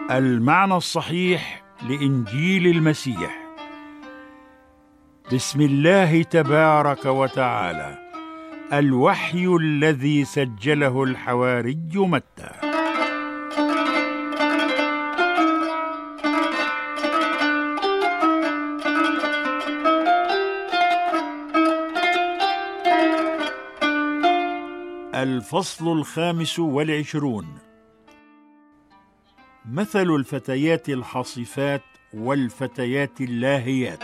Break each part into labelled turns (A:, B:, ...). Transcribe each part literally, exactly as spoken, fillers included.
A: المعنى الصحيح لإنجيل المسيح. بسم الله تبارك وتعالى. الوحي الذي سجله الحواري متى. الفصل الخامس والعشرون. مثل الفتيات الحصيفات والفتيات اللاهيات.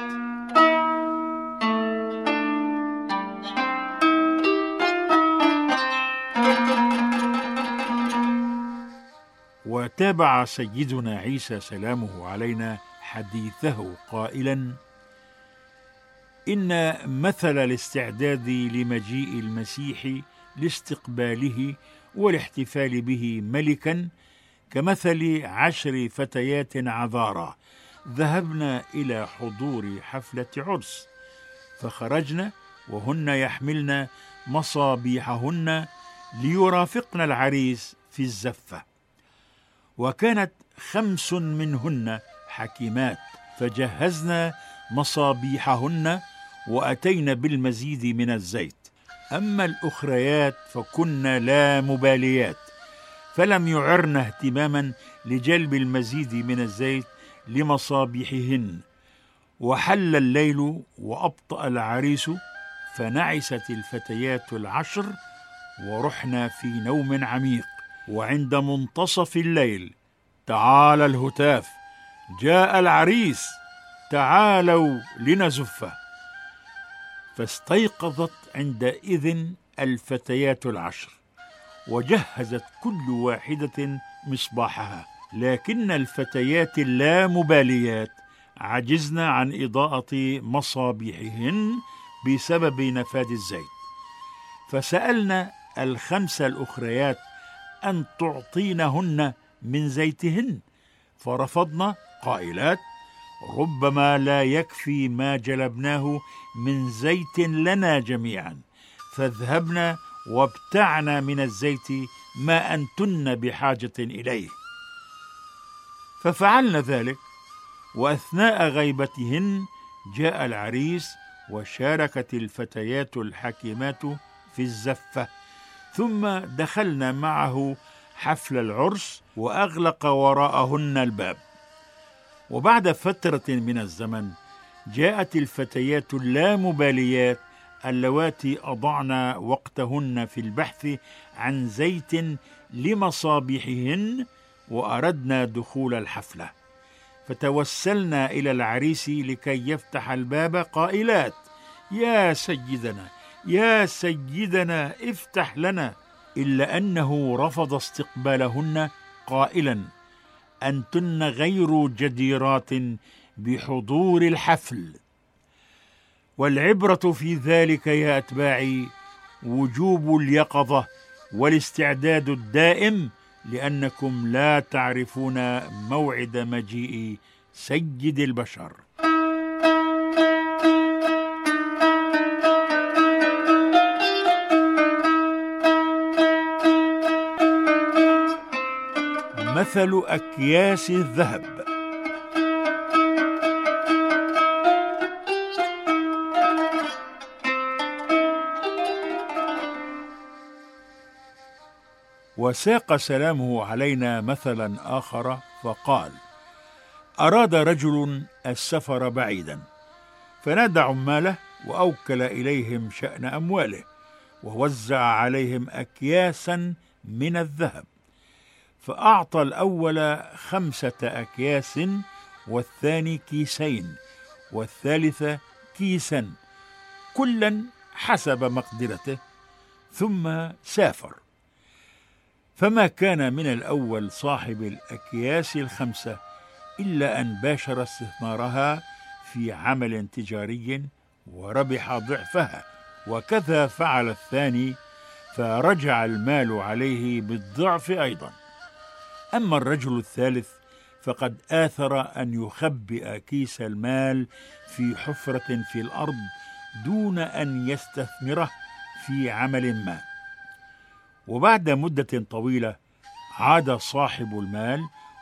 A: وتابع سيدنا عيسى سلامه علينا حديثه قائلا: إن مثل الاستعداد لمجيء المسيح لاستقباله والاحتفال به ملكا كمثل عشر فتيات عذارى ذهبنا إلى حضور حفلة عرس، فخرجنا وهن يحملن مصابيحهن ليرافقن العريس في الزفة. وكانت خمس منهن حكيمات، فجهزنا مصابيحهن وأتينا بالمزيد من الزيت. أما الأخريات فكن لا مباليات، فلم يعرن اهتماما لجلب المزيد من الزيت لمصابيحهن. وحل الليل وأبطأ العريس، فنعست الفتيات العشر ورحنا في نوم عميق. وعند منتصف الليل تعالى الهتاف: جاء العريس، تعالوا لنزفه. فاستيقظت عندئذ الفتيات العشر، وجهزت كل واحدة مصباحها، لكن الفتيات اللامباليات عجزن عن إضاءة مصابيحهن بسبب نفاد الزيت. فسألنا الخمس الأخريات أن تعطينهن من زيتهن، فرفضن قائلات: ربما لا يكفي ما جلبناه من زيت لنا جميعا، فاذهبنا وابتعنا من الزيت ما أنتن بحاجة إليه. ففعلن ذلك، وأثناء غيبتهن جاء العريس، وشاركت الفتيات الحكيمات في الزفة، ثم دخلنا معه حفل العرس وأغلق وراءهن الباب. وبعد فترة من الزمن جاءت الفتيات اللامباليات اللواتي أضعن وقتهن في البحث عن زيت لمصابيحهن، وأردنا دخول الحفلة، فتوسلنا إلى العريس لكي يفتح الباب قائلات: يا سيدنا يا سيدنا افتح لنا. إلا أنه رفض استقبالهن قائلا: أنتن غير جديرات بحضور الحفل. والعبرة في ذلك يا أتباعي وجوب اليقظة والاستعداد الدائم، لأنكم لا تعرفون موعد مجيء سيد البشر. مثل أكياس الذهب. وساق سلامه علينا مثلا آخر فقال: أراد رجل السفر بعيدا، فنادى عماله وأوكل إليهم شأن أمواله، ووزع عليهم أكياسا من الذهب. فأعطى الأول خمسة أكياس، والثاني كيسين، والثالث كيسا، كلا حسب مقدرته، ثم سافر. فما كان من الأول صاحب الأكياس الخمسة إلا أن باشر استثمارها في عمل تجاري وربح ضعفها، وكذا فعل الثاني، فرجع المال عليه بالضعف أيضا. أما الرجل الثالث فقد آثر أن يخبئ كيس المال في حفرة في الأرض دون أن يستثمره في عمل ما. وبعد مدة طويلة عاد صاحب المال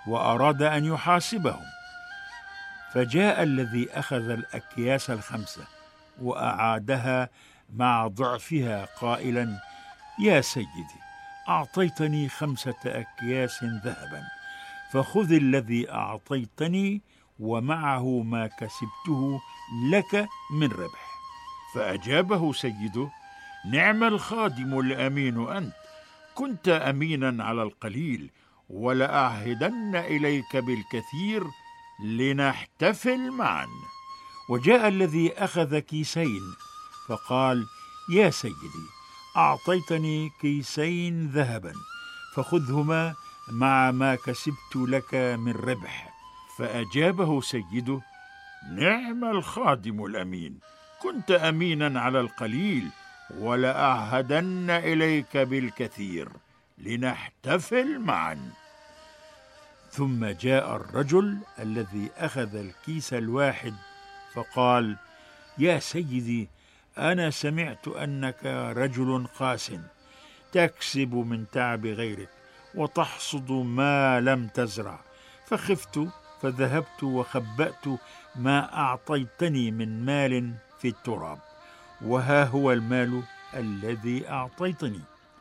A: وأراد أن يحاسبهم. فجاء الذي أخذ الأكياس الخمسة وأعادها مع ضعفها قائلا: يا سيدي، أعطيتني خمسة أكياس ذهبا، فخذ الذي أعطيتني ومعه ما كسبته لك من ربح. فأجابه سيده: نعم الخادم الأمين أنت، كنت أمينا على القليل، ولأعهدن إليك بالكثير لنحتفل معا. وجاء الذي أخذ كيسين فقال: يا سيدي، أعطيتني كيسين ذهبا، فخذهما مع ما كسبت لك من ربح. فأجابه سيده: نعم الخادم الأمين، كنت أمينا على القليل، ولأعهدن إليك بالكثير لنحتفل معا. ثم جاء الرجل الذي أخذ الكيس الواحد فقال: يا سيدي، أنا سمعت أنك رجل قاس، تكسب من تعب غيرك وتحصد ما لم تزرع، فخفت فذهبت وخبأت ما أعطيتني من مال في التراب، وها هو المال الذي أعطيتني.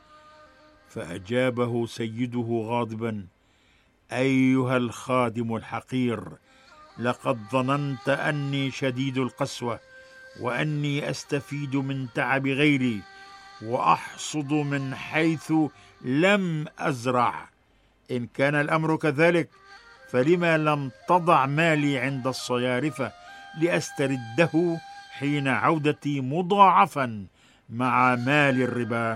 A: فأجابه سيده غاضبا: أيها الخادم الحقير، لقد ظننت أني شديد القسوة، وأني أستفيد من تعب غيري وأحصد من حيث لم أزرع. إن كان الأمر كذلك، فلما لم تضع مالي عند الصيارفة لأسترده حين عودتي مضاعفا مع مال الربا؟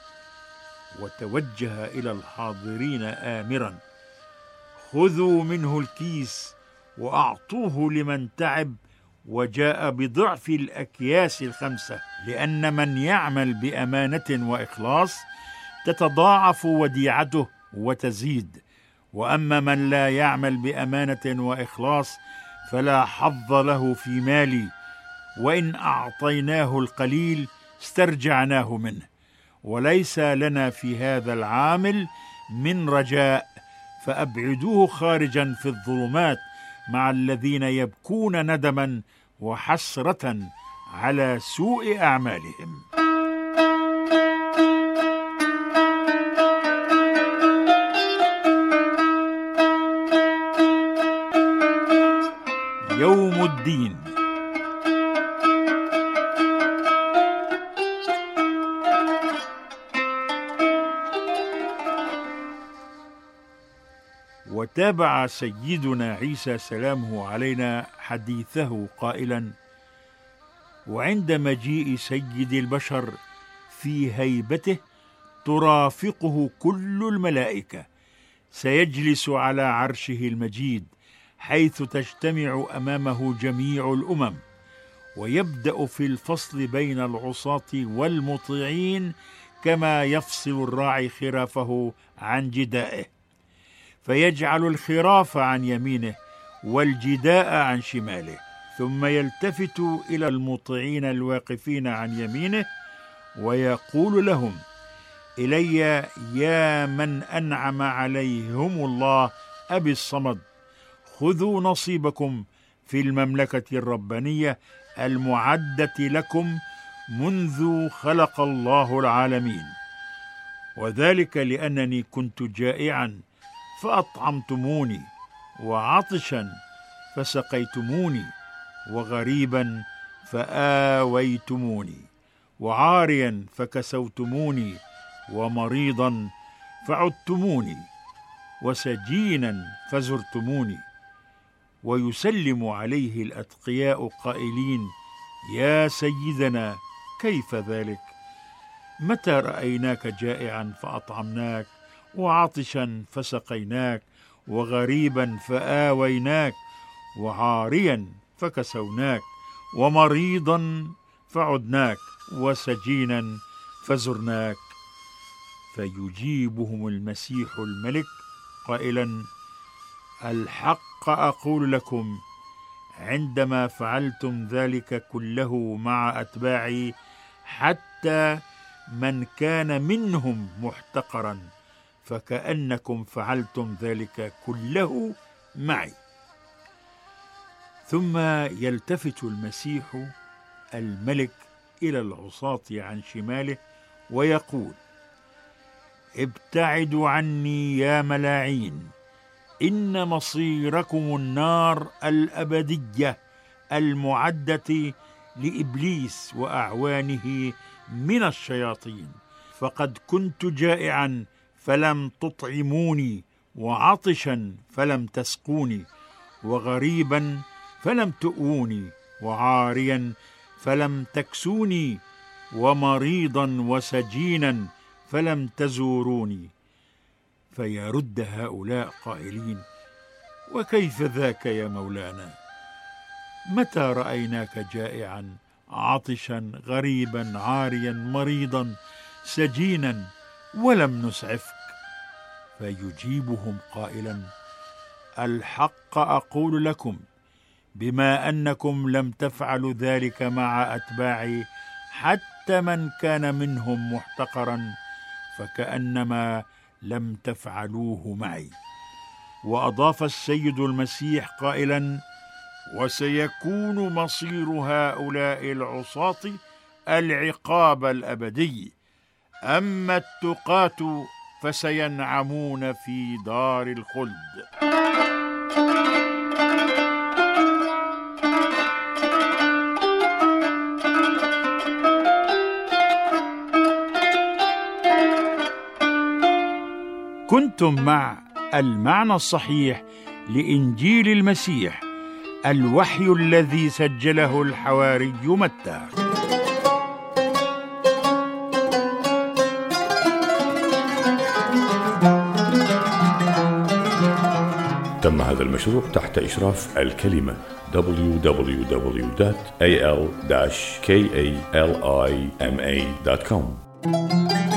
A: وتوجه إلى الحاضرين آمرا: خذوا منه الكيس وأعطوه لمن تعب وجاء بضعف الأكياس الخمسة، لأن من يعمل بأمانة وإخلاص تتضاعف وديعته وتزيد، وأما من لا يعمل بأمانة وإخلاص فلا حظ له في مالي، وإن أعطيناه القليل استرجعناه منه، وليس لنا في هذا العامل من رجاء، فأبعدوه خارجا في الظلمات مع الذين يبكون ندما وحسرة على سوء أعمالهم. يوم الدين. وتابع سيدنا عيسى سلامه علينا حديثه قائلا: وعند مجيء سيد البشر في هيبته ترافقه كل الملائكة، سيجلس على عرشه المجيد، حيث تجتمع أمامه جميع الأمم، ويبدأ في الفصل بين العصاة والمطيعين كما يفصل الراعي خرافه عن جدائه، فيجعل الخراف عن يمينه والجداء عن شماله، ثم يلتفت إلى المطيعين الواقفين عن يمينه ويقول لهم: إلي يا من أنعم عليهم الله أبي الصمد، خذوا نصيبكم في المملكة الربانية المعدة لكم منذ خلق الله العالمين، وذلك لأنني كنت جائعا فأطعمتموني، وعطشا فسقيتموني، وغريبا فآويتموني، وعاريا فكسوتموني، ومريضا فعدتموني، وسجينا فزرتموني. ويسلم عليه الأتقياء قائلين: يا سيدنا، كيف ذلك؟ متى رأيناك جائعا فأطعمناك، وعطشا فسقيناك، وغريبا فآويناك، وعاريا فكسوناك، ومريضا فعدناك، وسجينا فزرناك؟ فيجيبهم المسيح الملك قائلا: الحق أقول لكم، عندما فعلتم ذلك كله مع أتباعي، حتى من كان منهم محتقرا، فكأنكم فعلتم ذلك كله معي. ثم يلتفت المسيح الملك إلى العصاة عن شماله ويقول: ابتعدوا عني يا ملاعين، إن مصيركم النار الأبدية المعدة لإبليس وأعوانه من الشياطين. فقد كنت جائعا فلم تطعموني، وعطشا فلم تسقوني، وغريبا فلم تؤوني، وعاريا فلم تكسوني، ومريضا وسجينا فلم تزوروني. فيرد هؤلاء قائلين: وكيف ذاك يا مولانا؟ متى رأيناك جائعا عطشا غريبا عاريا مريضا سجينا ولم نسعفك؟ فيجيبهم قائلا: الحق أقول لكم، بما أنكم لم تفعلوا ذلك مع أتباعي حتى من كان منهم محتقرا، فكأنما لم تفعلوه معي. وأضاف السيد المسيح قائلا: وسيكون مصير هؤلاء العصاة العقاب الأبدي، أما التقاة فسينعمون في دار الخلد. كنتم مع المعنى الصحيح لإنجيل المسيح، الوحي الذي سجله الحواري متى.
B: تم هذا المشروع تحت إشراف الكلمة دبليو دبليو دبليو دوت إيه إل كاليما دوت كوم.